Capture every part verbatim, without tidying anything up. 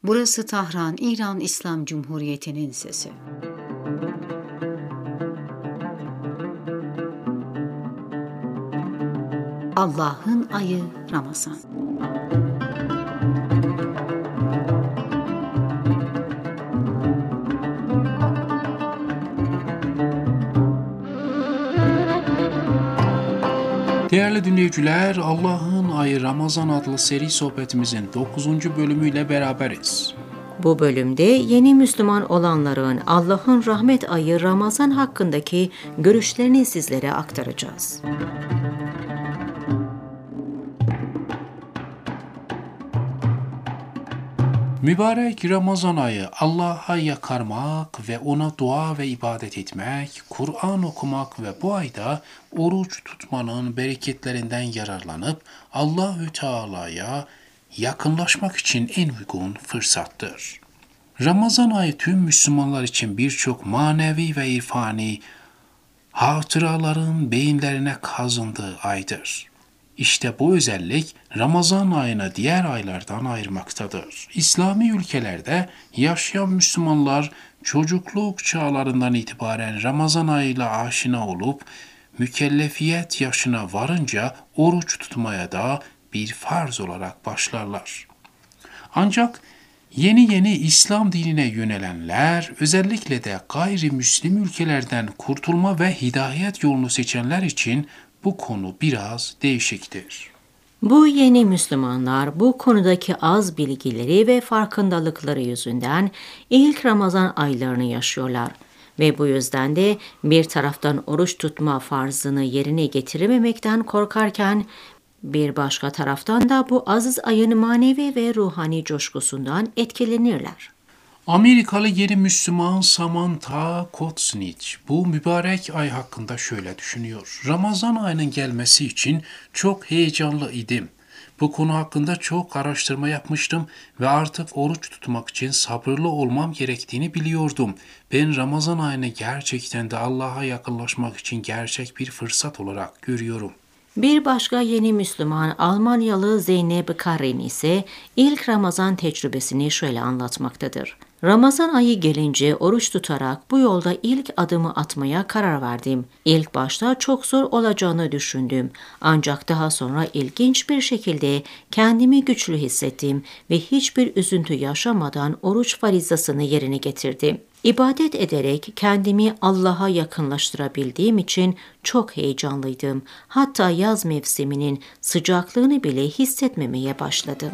Burası Tahran, İran İslam Cumhuriyeti'nin sesi. Allah'ın ayı Ramazan. Değerli dinleyiciler, Allah'ın ayı Ramazan adlı seri sohbetimizin dokuzuncu bölümüyle beraberiz. Bu bölümde yeni Müslüman olanların Allah'ın rahmet ayı Ramazan hakkındaki görüşlerini sizlere aktaracağız. Mübarek Ramazan ayı Allah'a yakarmak ve ona dua ve ibadet etmek, Kur'an okumak ve bu ayda oruç tutmanın bereketlerinden yararlanıp Allahü Teala'ya yakınlaşmak için en uygun fırsattır. Ramazan ayı tüm Müslümanlar için birçok manevi ve irfani hatıraların beyinlerine kazındığı aydır. İşte bu özellik Ramazan ayını diğer aylardan ayırmaktadır. İslami ülkelerde yaşayan Müslümanlar çocukluk çağlarından itibaren Ramazan ayıyla aşina olup mükellefiyet yaşına varınca oruç tutmaya da bir farz olarak başlarlar. Ancak yeni yeni İslam dinine yönelenler, özellikle de gayrimüslim ülkelerden kurtulma ve hidayet yolunu seçenler için bu konu biraz değişiktir. Bu yeni Müslümanlar bu konudaki az bilgileri ve farkındalıkları yüzünden ilk Ramazan aylarını yaşıyorlar ve bu yüzden de bir taraftan oruç tutma farzını yerine getirememekten korkarken bir başka taraftan da bu aziz ayın manevi ve ruhani coşkusundan etkilenirler. Amerikalı yeni Müslüman Samantha Kotsnich bu mübarek ay hakkında şöyle düşünüyor. Ramazan ayının gelmesi için çok heyecanlı idim. Bu konu hakkında çok araştırma yapmıştım ve artık oruç tutmak için sabırlı olmam gerektiğini biliyordum. Ben Ramazan ayını gerçekten de Allah'a yakınlaşmak için gerçek bir fırsat olarak görüyorum. Bir başka yeni Müslüman Almanyalı Zeynep Karin ise ilk Ramazan tecrübesini şöyle anlatmaktadır. Ramazan ayı gelince oruç tutarak bu yolda ilk adımı atmaya karar verdim. İlk başta çok zor olacağını düşündüm. Ancak daha sonra ilginç bir şekilde kendimi güçlü hissettim ve hiçbir üzüntü yaşamadan oruç farizasını yerine getirdim. İbadet ederek kendimi Allah'a yakınlaştırabildiğim için çok heyecanlıydım. Hatta yaz mevsiminin sıcaklığını bile hissetmemeye başladım.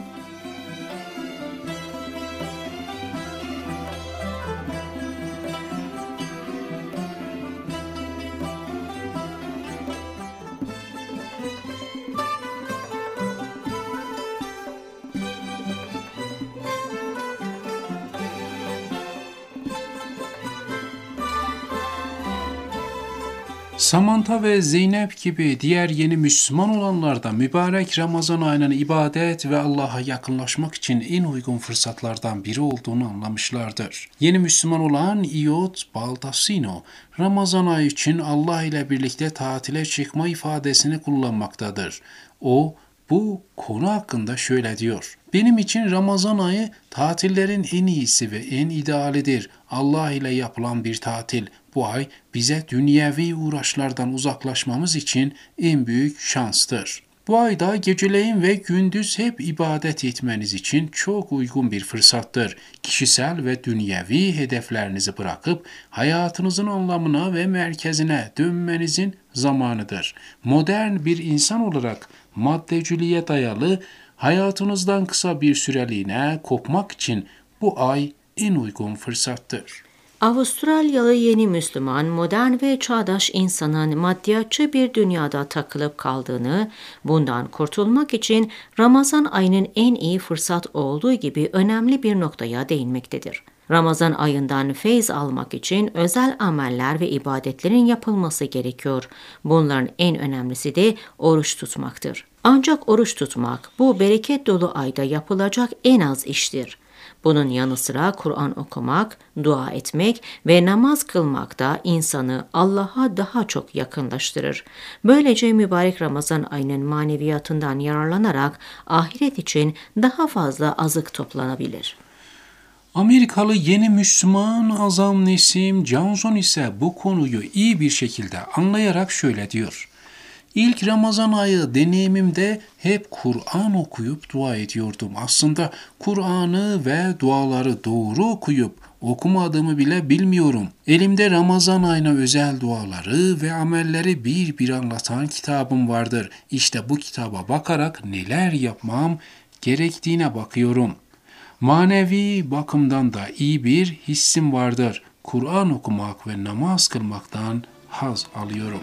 Samantha ve Zeynep gibi diğer yeni Müslüman olanlar da mübarek Ramazan ayının ibadet ve Allah'a yakınlaşmak için en uygun fırsatlardan biri olduğunu anlamışlardır. Yeni Müslüman olan Iot Baldacino, Ramazan ayı için Allah ile birlikte tatile çıkma ifadesini kullanmaktadır. O, bu konu hakkında şöyle diyor. Benim için Ramazan ayı tatillerin en iyisi ve en idealidir. Allah ile yapılan bir tatil. Bu ay bize dünyevi uğraşlardan uzaklaşmamız için en büyük şanstır. Bu ayda geceleyin ve gündüz hep ibadet etmeniz için çok uygun bir fırsattır. Kişisel ve dünyevi hedeflerinizi bırakıp hayatınızın anlamına ve merkezine dönmenizin zamanıdır. Modern bir insan olarak maddeciliğe dayalı hayatınızdan kısa bir süreliğine kopmak için bu ay en uygun fırsattır. Avustralyalı yeni Müslüman, modern ve çağdaş insanın maddiyatçı bir dünyada takılıp kaldığını, bundan kurtulmak için Ramazan ayının en iyi fırsat olduğu gibi önemli bir noktaya değinmektedir. Ramazan ayından feyz almak için özel ameller ve ibadetlerin yapılması gerekiyor. Bunların en önemlisi de oruç tutmaktır. Ancak oruç tutmak bu bereket dolu ayda yapılacak en az iştir. Bunun yanı sıra Kur'an okumak, dua etmek ve namaz kılmak da insanı Allah'a daha çok yakınlaştırır. Böylece mübarek Ramazan ayının maneviyatından yararlanarak ahiret için daha fazla azık toplanabilir. Amerikalı yeni Müslüman Azam Nesim Johnson ise bu konuyu iyi bir şekilde anlayarak şöyle diyor. İlk Ramazan ayı deneyimimde hep Kur'an okuyup dua ediyordum. Aslında Kur'an'ı ve duaları doğru okuyup okumadığımı bile bilmiyorum. Elimde Ramazan ayına özel duaları ve amelleri bir bir anlatan kitabım vardır. İşte bu kitaba bakarak neler yapmam gerektiğine bakıyorum. Manevi bakımdan da iyi bir hissim vardır. Kur'an okumak ve namaz kılmaktan haz alıyorum.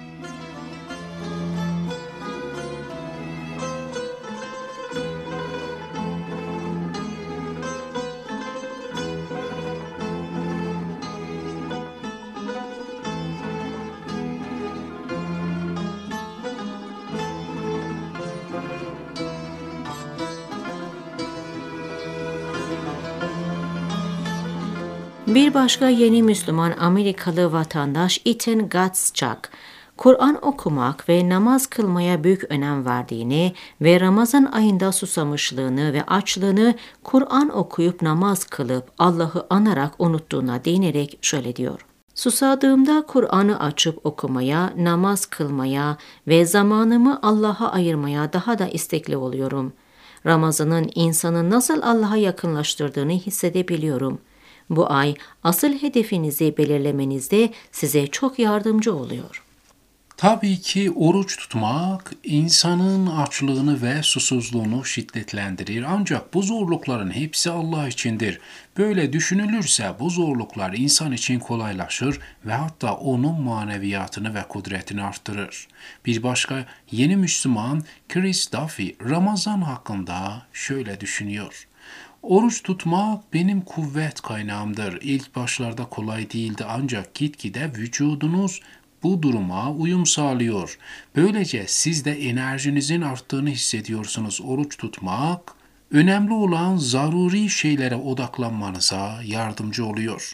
Bir başka yeni Müslüman Amerikalı vatandaş Ethan Gottschalk, Kur'an okumak ve namaz kılmaya büyük önem verdiğini ve Ramazan ayında susamışlığını ve açlığını Kur'an okuyup namaz kılıp Allah'ı anarak unuttuğuna değinerek şöyle diyor. Susadığımda Kur'an'ı açıp okumaya, namaz kılmaya ve zamanımı Allah'a ayırmaya daha da istekli oluyorum. Ramazan'ın insanı nasıl Allah'a yakınlaştırdığını hissedebiliyorum. Bu ay asıl hedefinizi belirlemenizde size çok yardımcı oluyor. Tabii ki oruç tutmak insanın açlığını ve susuzluğunu şiddetlendirir. Ancak bu zorlukların hepsi Allah içindir. Böyle düşünülürse bu zorluklar insan için kolaylaşır ve hatta onun maneviyatını ve kudretini arttırır. Bir başka yeni Müslüman Chris Duffy Ramazan hakkında şöyle düşünüyor. Oruç tutmak benim kuvvet kaynağımdır. İlk başlarda kolay değildi ancak gitgide vücudunuz bu duruma uyum sağlıyor. Böylece siz de enerjinizin arttığını hissediyorsunuz. Oruç tutmak, önemli olan zaruri şeylere odaklanmanıza yardımcı oluyor.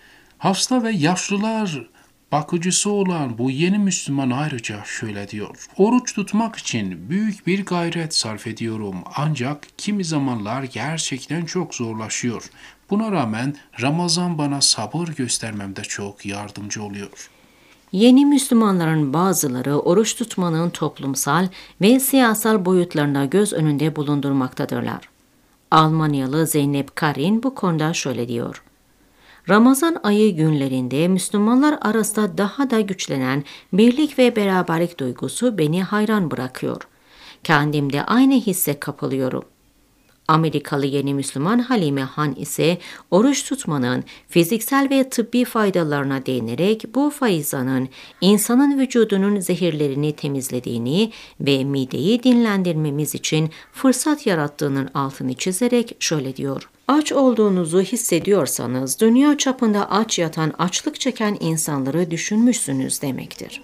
Hasta ve yaşlılar bakıcısı olan bu yeni Müslüman ayrıca şöyle diyor. Oruç tutmak için büyük bir gayret sarf ediyorum ancak kimi zamanlar gerçekten çok zorlaşıyor. Buna rağmen Ramazan bana sabır göstermemde çok yardımcı oluyor. Yeni Müslümanların bazıları oruç tutmanın toplumsal ve siyasal boyutlarına göz önünde bulundurmaktadırlar. Almanyalı Zeynep Karin bu konuda şöyle diyor. Ramazan ayı günlerinde Müslümanlar arasında daha da güçlenen birlik ve beraberlik duygusu beni hayran bırakıyor. Kendimde aynı hisse kapılıyorum. Amerikalı yeni Müslüman Halime Han ise oruç tutmanın fiziksel ve tıbbi faydalarına değinerek bu faizanın insanın vücudunun zehirlerini temizlediğini ve mideyi dinlendirmemiz için fırsat yarattığının altını çizerek şöyle diyor. Aç olduğunuzu hissediyorsanız dünya çapında aç yatan, açlık çeken insanları düşünmüşsünüz demektir.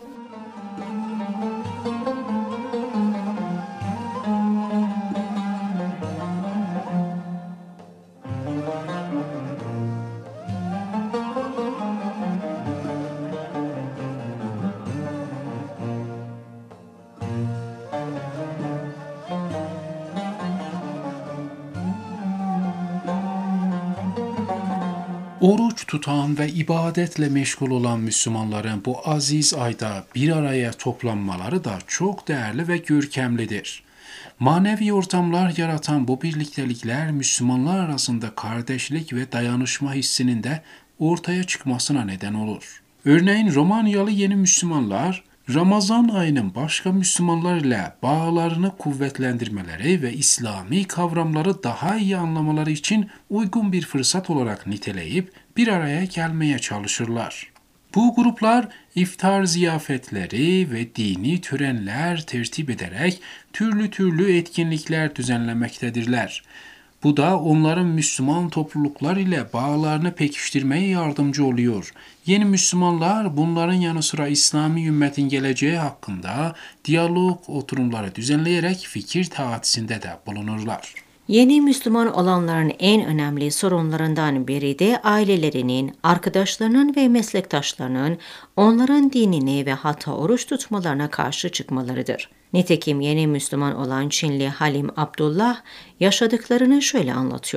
Oruç tutan ve ibadetle meşgul olan Müslümanların bu aziz ayda bir araya toplanmaları da çok değerli ve görkemlidir. Manevi ortamlar yaratan bu birliktelikler Müslümanlar arasında kardeşlik ve dayanışma hissinin de ortaya çıkmasına neden olur. Örneğin Romanyalı yeni Müslümanlar, Ramazan ayının başka Müslümanlar ile bağlarını kuvvetlendirmeleri ve İslami kavramları daha iyi anlamaları için uygun bir fırsat olarak niteleyip bir araya gelmeye çalışırlar. Bu gruplar iftar ziyafetleri ve dini törenler tertip ederek türlü türlü etkinlikler düzenlemektedirler. Bu da onların Müslüman topluluklar ile bağlarını pekiştirmeye yardımcı oluyor. Yeni Müslümanlar bunların yanı sıra İslami ümmetin geleceği hakkında diyalog oturumları düzenleyerek fikir taatisinde de bulunurlar. Yeni Müslüman olanların en önemli sorunlarından biri de ailelerinin, arkadaşlarının ve meslektaşlarının onların dinine ve hatta oruç tutmalarına karşı çıkmalarıdır. Nitekim yeni Müslüman olan Çinli Halim Abdullah yaşadıklarını şöyle anlatıyor.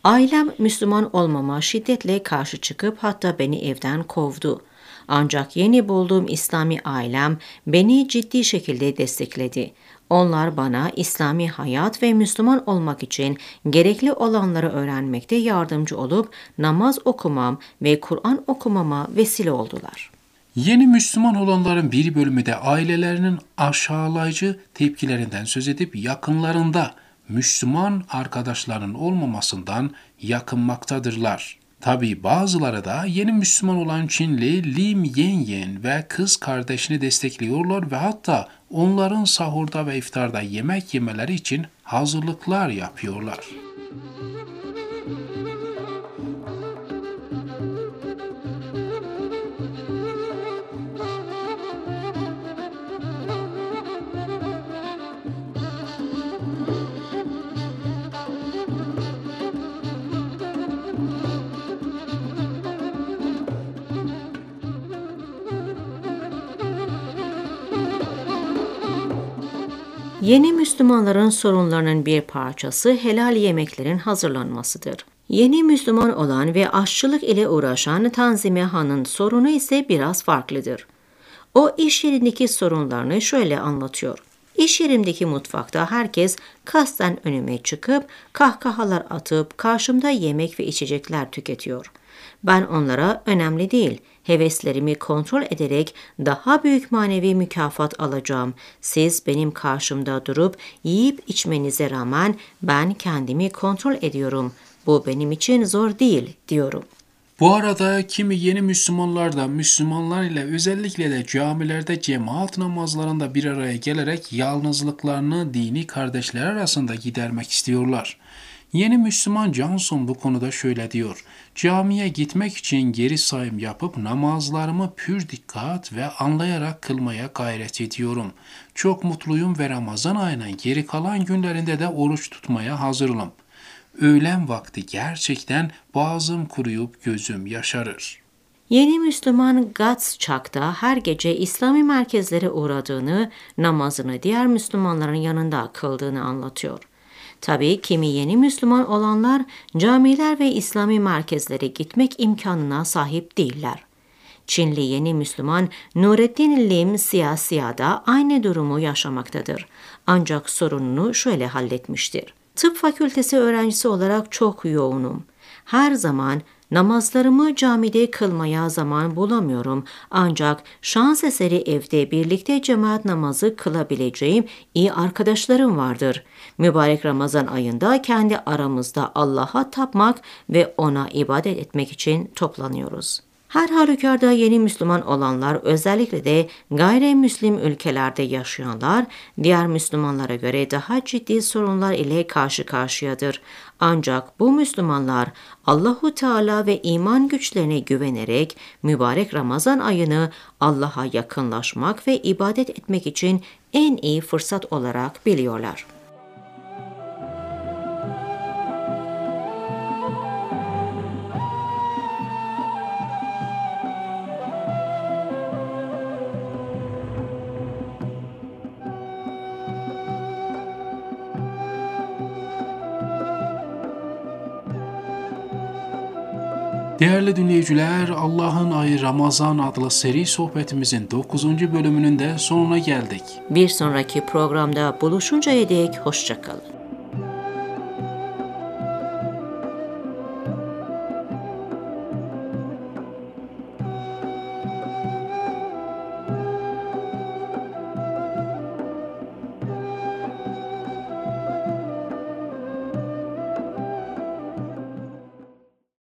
Ailem Müslüman olmama şiddetle karşı çıkıp hatta beni evden kovdu. Ancak yeni bulduğum İslami ailem beni ciddi şekilde destekledi. Onlar bana İslami hayat ve Müslüman olmak için gerekli olanları öğrenmekte yardımcı olup namaz okumam ve Kur'an okumama vesile oldular. Yeni Müslüman olanların bir bölümü de ailelerinin aşağılayıcı tepkilerinden söz edip yakınlarında Müslüman arkadaşlarının olmamasından yakınmaktadırlar. Tabii bazıları da yeni Müslüman olan Çinli Lim Yenyen ve kız kardeşini destekliyorlar ve hatta onların sahurda ve iftarda yemek yemeleri için hazırlıklar yapıyorlar. Yeni Müslümanların sorunlarının bir parçası helal yemeklerin hazırlanmasıdır. Yeni Müslüman olan ve aşçılık ile uğraşan Tanzime Han'ın sorunu ise biraz farklıdır. O iş yerindeki sorunlarını şöyle anlatıyor. İş yerimdeki mutfakta herkes kasten önüme çıkıp kahkahalar atıp karşımda yemek ve içecekler tüketiyor. Ben onlara önemli değil, heveslerimi kontrol ederek daha büyük manevi mükafat alacağım. Siz benim karşımda durup yiyip içmenize rağmen ben kendimi kontrol ediyorum. Bu benim için zor değil diyorum. Bu arada kimi yeni Müslümanlar da Müslümanlar ile özellikle de camilerde cemaat namazlarında bir araya gelerek yalnızlıklarını dini kardeşler arasında gidermek istiyorlar. Yeni Müslüman Johnson bu konuda şöyle diyor. Camiye gitmek için geri sayım yapıp namazlarımı pür dikkat ve anlayarak kılmaya gayret ediyorum. Çok mutluyum ve Ramazan ayının geri kalan günlerinde de oruç tutmaya hazırım. Öğlen vakti gerçekten boğazım kuruyup gözüm yaşarır. Yeni Müslüman Gatschak'ta her gece İslami merkezlere uğradığını, namazını diğer Müslümanların yanında kıldığını anlatıyor. Tabii kimi yeni Müslüman olanlar camiler ve İslami merkezlere gitmek imkanına sahip değiller. Çinli yeni Müslüman Nureddin Lim Siyasiya'da aynı durumu yaşamaktadır. Ancak sorununu şöyle halletmiştir. Tıp fakültesi öğrencisi olarak çok yoğunum. Her zaman namazlarımı camide kılmaya zaman bulamıyorum. Ancak şans eseri evde birlikte cemaat namazı kılabileceğim iyi arkadaşlarım vardır. Mübarek Ramazan ayında kendi aramızda Allah'a tapmak ve ona ibadet etmek için toplanıyoruz. Her halükarda yeni Müslüman olanlar, özellikle de gayrimüslim ülkelerde yaşayanlar, diğer Müslümanlara göre daha ciddi sorunlar ile karşı karşıyadır. Ancak bu Müslümanlar Allahu Teala ve iman güçlerine güvenerek mübarek Ramazan ayını Allah'a yakınlaşmak ve ibadet etmek için en iyi fırsat olarak biliyorlar. Değerli dinleyiciler, Allah'ın ayı Ramazan adlı seri sohbetimizin dokuzuncu bölümünün de sonuna geldik. Bir sonraki programda buluşuncaya dek hoşça kalın.